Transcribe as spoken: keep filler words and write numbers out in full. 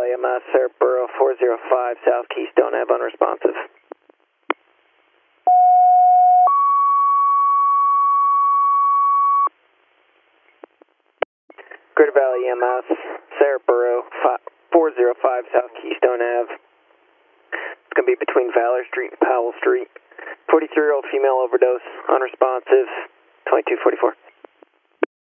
Valley, M S, Sarahboro, four zero five, South Keystone Ave, unresponsive. Greater Valley, M S, Sarahboro, four zero five, South Keystone Ave. It's going to be between Valor Street and Powell Street. forty-three-year-old female overdose, unresponsive, twenty-two forty-four.